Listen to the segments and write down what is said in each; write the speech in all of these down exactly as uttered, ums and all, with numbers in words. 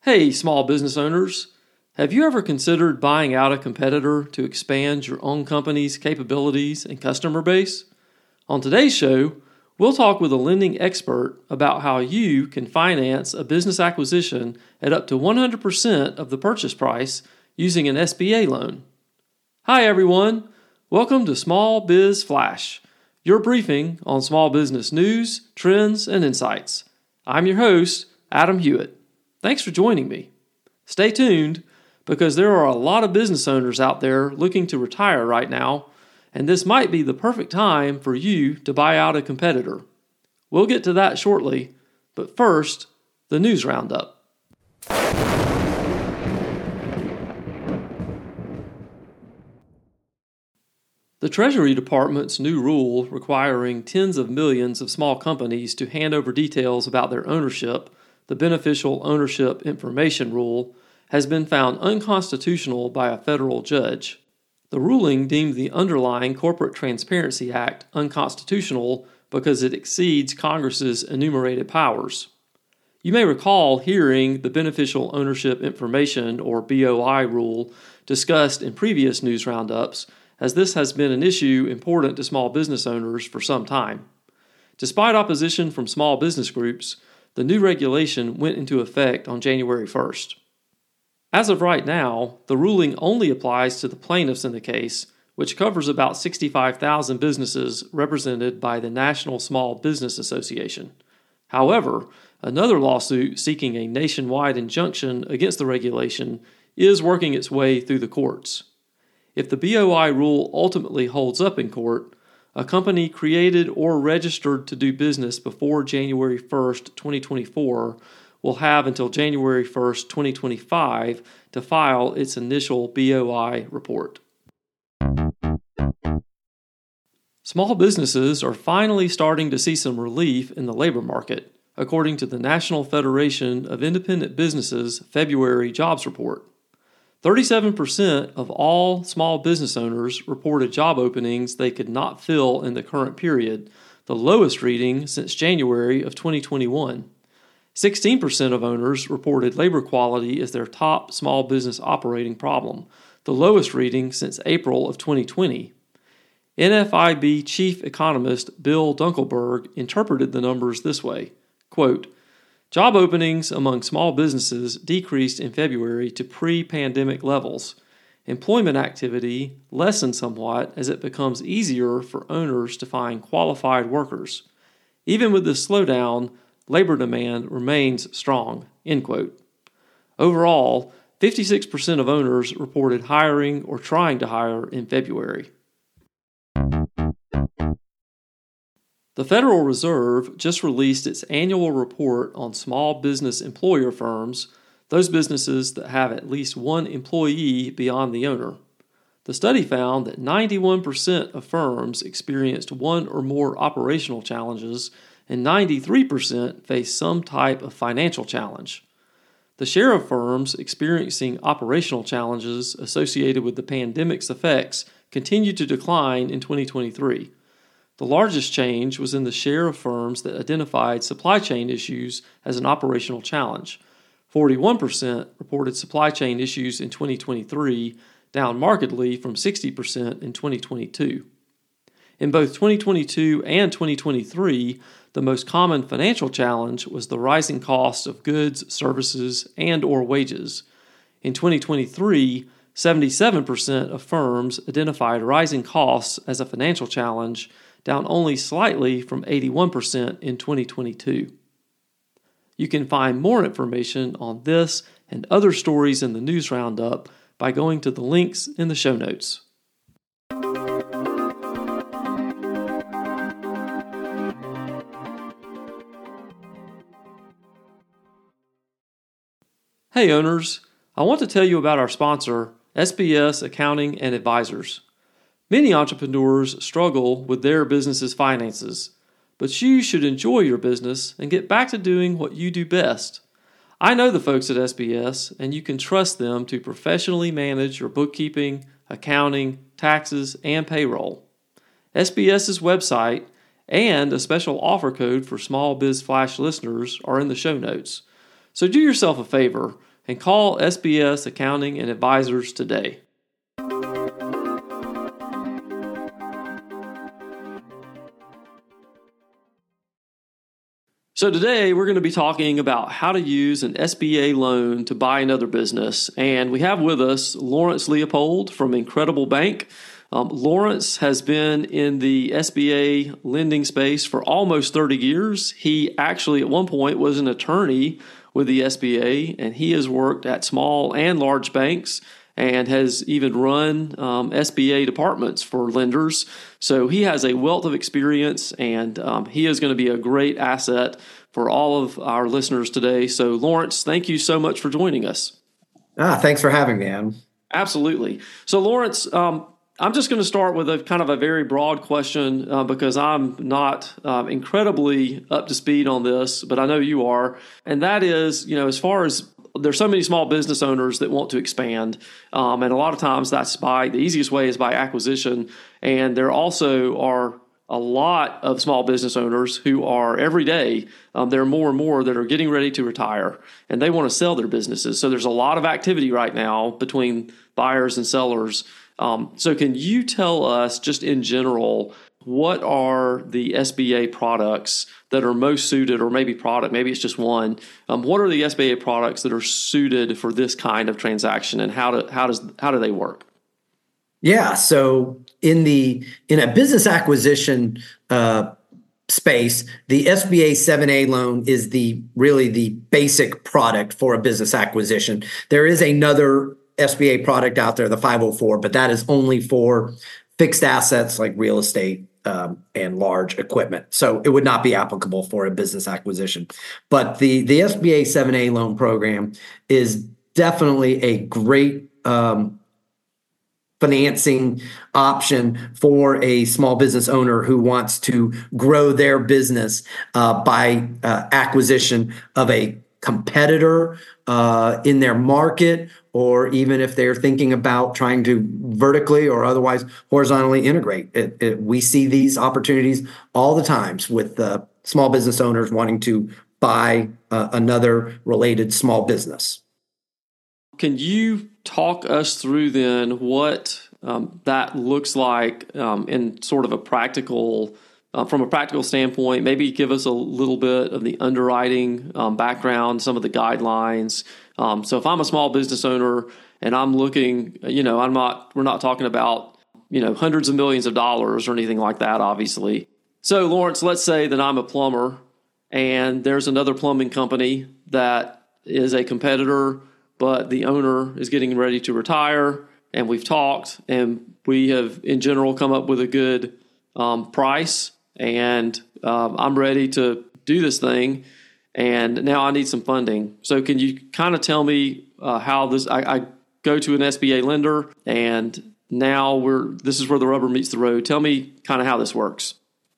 Hey, small business owners. Have you ever considered buying out a competitor to expand your own company's capabilities and customer base? On today's show, we'll talk with a lending expert about how you can finance a business acquisition at up to one hundred percent of the purchase price using an S B A loan. Hi, everyone. Welcome to Small Biz Flash, your briefing on small business news, trends, and insights. I'm your host, Adam Hewitt. Thanks for joining me. Stay tuned, because there are a lot of business owners out there looking to retire right now, and this might be the perfect time for you to buy out a competitor. We'll get to that shortly, but first, the news roundup. The Treasury Department's new rule requiring tens of millions of small companies to hand over details about their ownership, the Beneficial Ownership Information Rule, has been found unconstitutional by a federal judge. The ruling deemed the underlying Corporate Transparency Act unconstitutional because it exceeds Congress's enumerated powers. You may recall hearing the Beneficial Ownership Information, or B O I, rule discussed in previous news roundups, as this has been an issue important to small business owners for some time. Despite opposition from small business groups, the new regulation went into effect on January first. As of right now, the ruling only applies to the plaintiffs in the case, which covers about sixty-five thousand businesses represented by the National Small Business Association. However, another lawsuit seeking a nationwide injunction against the regulation is working its way through the courts. If the B O I rule ultimately holds up in court, a company created or registered to do business before January first, twenty twenty-four will have until January first, twenty twenty-five to file its initial B O I report. Small businesses are finally starting to see some relief in the labor market, according to the National Federation of Independent Businesses' February jobs report. thirty-seven percent of all small business owners reported job openings they could not fill in the current period, the lowest reading since January of twenty twenty-one. sixteen percent of owners reported labor quality as their top small business operating problem, the lowest reading since April of twenty twenty. N F I B chief economist Bill Dunkelberg interpreted the numbers this way, quote, "Job openings among small businesses decreased in February to pre-pandemic levels. Employment activity lessened somewhat as it becomes easier for owners to find qualified workers. Even with this slowdown, labor demand remains strong," end quote. Overall, fifty-six percent of owners reported hiring or trying to hire in February. The Federal Reserve just released its annual report on small business employer firms, those businesses that have at least one employee beyond the owner. The study found that ninety-one percent of firms experienced one or more operational challenges, and ninety-three percent faced some type of financial challenge. The share of firms experiencing operational challenges associated with the pandemic's effects continued to decline in twenty twenty-three. The largest change was in the share of firms that identified supply chain issues as an operational challenge. forty-one percent reported supply chain issues in twenty twenty-three, down markedly from sixty percent in twenty twenty-two. In both twenty twenty-two and twenty twenty-three, the most common financial challenge was the rising cost of goods, services, and or wages. In twenty twenty-three, seventy-seven percent of firms identified rising costs as a financial challenge, down only slightly from eighty-one percent in twenty twenty-two. You can find more information on this and other stories in the news roundup by going to the links in the show notes. Hey owners, I want to tell you about our sponsor, S B S Accounting and Advisors. Many entrepreneurs struggle with their business's finances, but you should enjoy your business and get back to doing what you do best. I know the folks at S B S, and you can trust them to professionally manage your bookkeeping, accounting, taxes, and payroll. SBS's website and a special offer code for Small Biz Flash listeners are in the show notes. So do yourself a favor and call S B S Accounting and Advisors today. So today we're going to be talking about how to use an S B A loan to buy another business. And we have with us Lawrence Leopold from Incredible Bank. Um, Lawrence has been in the S B A lending space for almost thirty years. He actually at one point was an attorney with the S B A, and he has worked at small and large banks and has even run um, S B A departments for lenders. So he has a wealth of experience, and um, he is going to be a great asset for all of our listeners today. So Lawrence, thank you so much for joining us. Ah, thanks for having me, Adam. Absolutely. So Lawrence, um, I'm just going to start with a kind of a very broad question uh, because I'm not um, incredibly up to speed on this, but I know you are. And that is, you know, as far as there's so many small business owners that want to expand. Um, and a lot of times that's by the easiest way is by acquisition. And there also are a lot of small business owners who are every day, um, there are more and more that are getting ready to retire and they want to sell their businesses. So there's a lot of activity right now between buyers and sellers. Um, so can you tell us just in general, what are the S B A products that are most suited, or maybe product, maybe it's just one. Um, what are the S B A products that are suited for this kind of transaction, and how do how does how do they work? Yeah, so in the in a business acquisition uh, space, the S B A seven A loan is the really the basic product for a business acquisition. There is another S B A product out there, the five oh four, but that is only for fixed assets like real estate um, and large equipment. So it would not be applicable for a business acquisition. But the, the S B A seven A loan program is definitely a great um, financing option for a small business owner who wants to grow their business uh, by uh, acquisition of a competitor uh, in their market, or even if they're thinking about trying to vertically or otherwise horizontally integrate. It, it, we see these opportunities all the times with uh, small business owners wanting to buy uh, another related small business. Can you talk us through then what um, that looks like um, in sort of a practical Uh, from a practical standpoint, maybe give us a little bit of the underwriting um, background, some of the guidelines. Um, so if I'm a small business owner and I'm looking, you know, I'm not, we're not talking about, you know, hundreds of millions of dollars or anything like that, obviously. So Lawrence, let's say that I'm a plumber and there's another plumbing company that is a competitor, but the owner is getting ready to retire, and we've talked and we have in general come up with a good um, price. And um, I'm ready to do this thing, and now I need some funding. So can you kind of tell me uh, how this, I, I go to an S B A lender, and now we're, this is where the rubber meets the road. Tell me kind of how this works.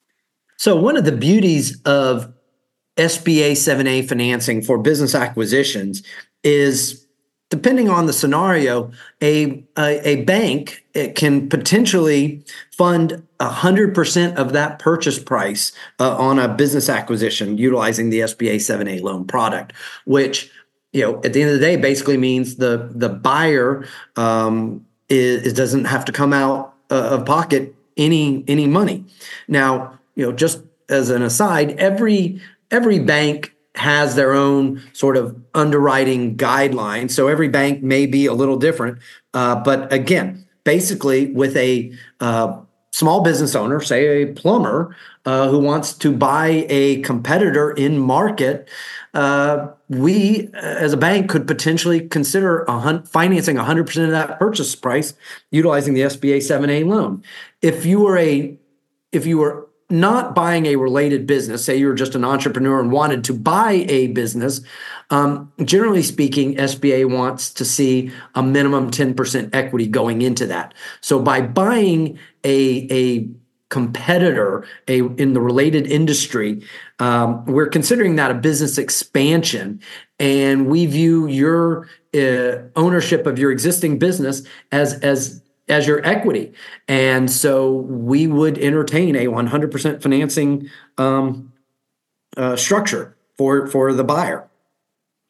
So one of the beauties of S B A seven A financing for business acquisitions is, depending on the scenario, a, a, a bank it can potentially fund one hundred percent of that purchase price uh, on a business acquisition utilizing the S B A seven A loan product, which, you know, at the end of the day, basically means the, the buyer um, is, is doesn't have to come out uh, of pocket any, any money. Now, you know, just as an aside, every every bank has their own sort of underwriting guidelines. So every bank may be a little different. Uh, but again, basically with a uh, small business owner, say a plumber, uh, who wants to buy a competitor in market, uh, we as a bank could potentially consider a hun- financing one hundred percent of that purchase price utilizing the S B A seven A loan. If you were a, if you were not buying a related business, say you're just an entrepreneur and wanted to buy a business, um, generally speaking, S B A wants to see a minimum ten percent equity going into that. So by buying a, a competitor a, in the related industry, um, we're considering that a business expansion, and we view your uh, ownership of your existing business as as as your equity. And so we would entertain a one hundred percent financing um, uh, structure for, for the buyer.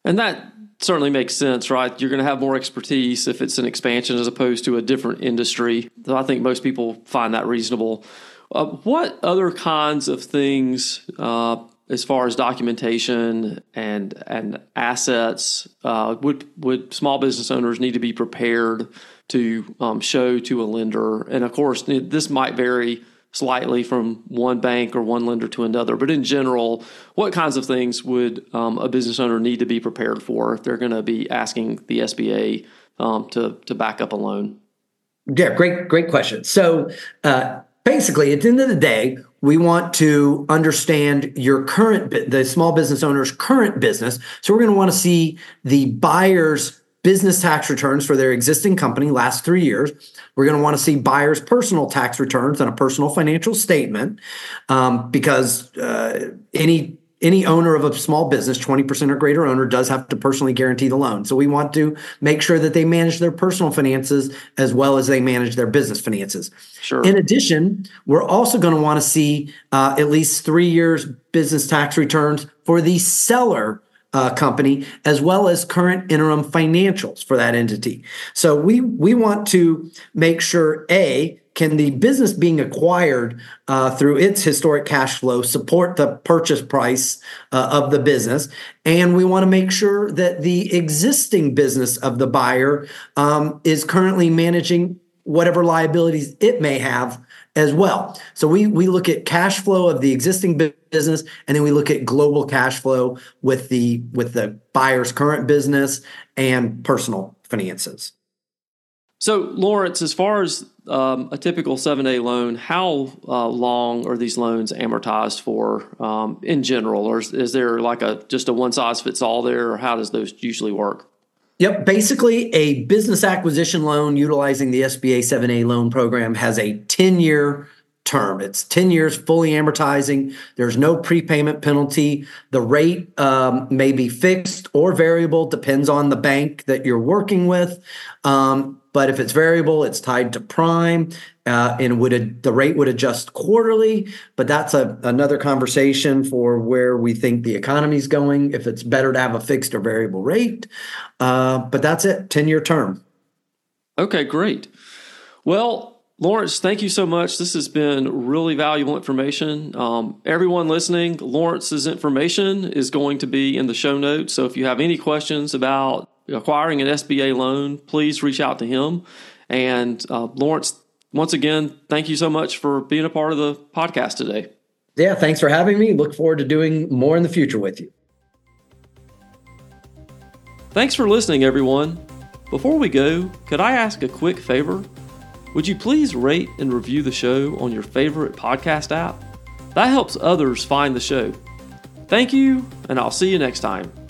And that certainly makes sense, right? You're going to have more expertise if it's an expansion as opposed to a different industry. So I think most people find that reasonable. Uh, what other kinds of things, uh, as far as documentation and and assets, uh, would would small business owners need to be prepared to um, show to a lender? And of course, this might vary slightly from one bank or one lender to another, but in general, what kinds of things would um, a business owner need to be prepared for if they're going to be asking the S B A um, to to back up a loan? Yeah, great, great question. So uh, basically, at the end of the day, we want to understand your current, the small business owner's current business. So we're going to want to see the buyer's business tax returns for their existing company last three years. We're going to want to see buyer's personal tax returns and a personal financial statement, um, because uh, any any owner of a small business, twenty percent or greater owner, does have to personally guarantee the loan. So we want to make sure that they manage their personal finances as well as they manage their business finances. Sure. In addition, we're also going to want to see uh, at least three years business tax returns for the seller Uh, company, as well as current interim financials for that entity. So we we want to make sure, A, can the business being acquired uh, through its historic cash flow support the purchase price uh, of the business? And we want to make sure that the existing business of the buyer um, is currently managing whatever liabilities it may have as well. So we we look at cash flow of the existing business, and then we look at global cash flow with the with the buyer's current business and personal finances. So, Lawrence, as far as um, a typical seven A loan, how uh, long are these loans amortized for um, in general? Or is, is there like a just a one size fits all there, or how does those usually work? Yep. Basically, a business acquisition loan utilizing the S B A seven A loan program has a ten-year term. It's ten years fully amortizing. There's no prepayment penalty. The rate um, may be fixed or variable, depends on the bank that you're working with. Um, but if it's variable, it's tied to prime, uh, and would ad- the rate would adjust quarterly. But that's a, another conversation for where we think the economy's going, if it's better to have a fixed or variable rate. Uh, but that's it, ten-year term. Okay, great. Well, Lawrence, thank you so much. This has been really valuable information. Um, everyone listening, Lawrence's information is going to be in the show notes. So if you have any questions about acquiring an S B A loan, please reach out to him. And uh, Lawrence, once again, thank you so much for being a part of the podcast today. Yeah, thanks for having me. Look forward to doing more in the future with you. Thanks for listening, everyone. Before we go, could I ask a quick favor? Would you please rate and review the show on your favorite podcast app? That helps others find the show. Thank you, and I'll see you next time.